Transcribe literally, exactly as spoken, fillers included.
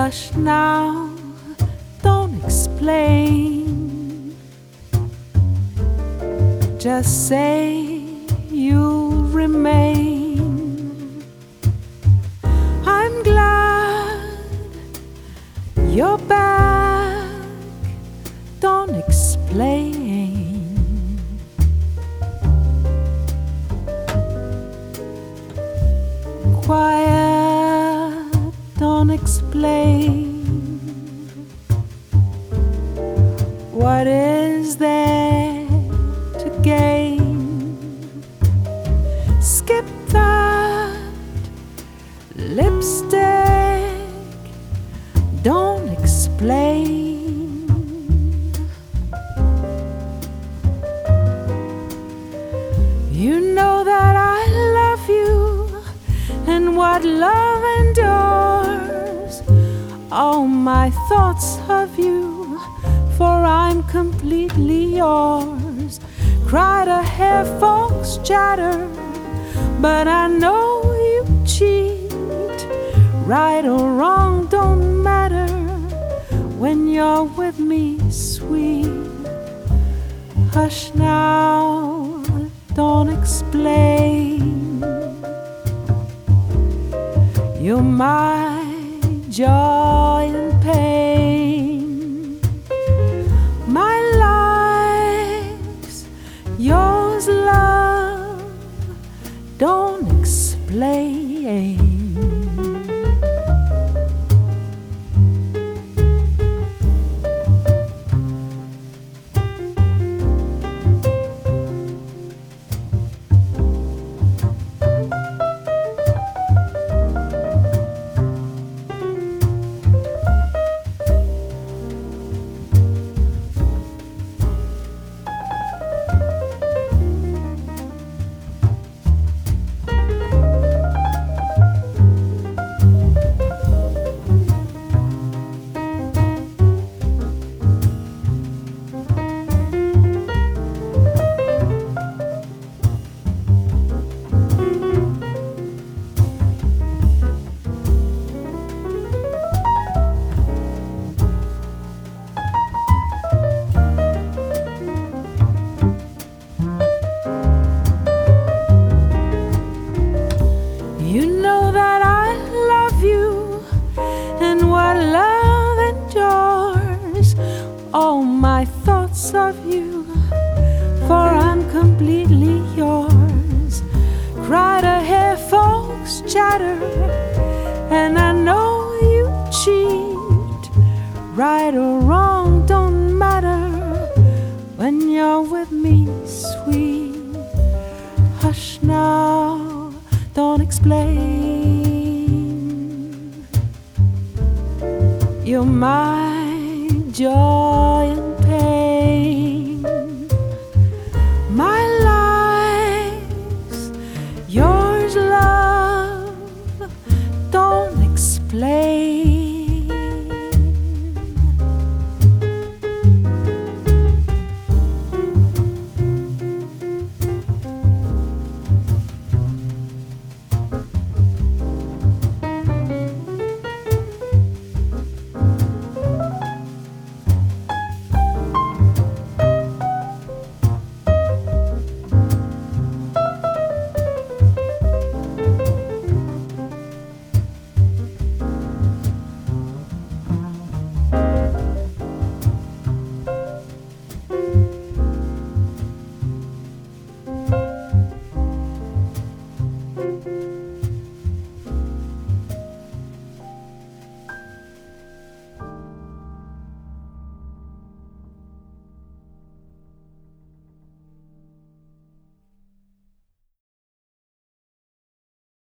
Hush now, don't explain. Just say you'll remain. I'm glad you're back. Don't explain. Quiet, don't explain. What is there to gain? Skip that lipstick, don't explain. You know that I love you, and what love endures, all my thoughts of you, for I'm completely yours. Cry to hear folks chatter, but I know you cheat. Right or wrong don't matter when you're with me, sweet. Hush now, don't explain. You're my joy and pain. My life's yours, love, don't explain. You know that I love you, and what love endures, all my thoughts of you, for I'm completely yours. Cry to hear folks chatter, and I know you cheat. Right or wrong don't matter when you're with me, sweet. Hush now, don't explain. You're my joy and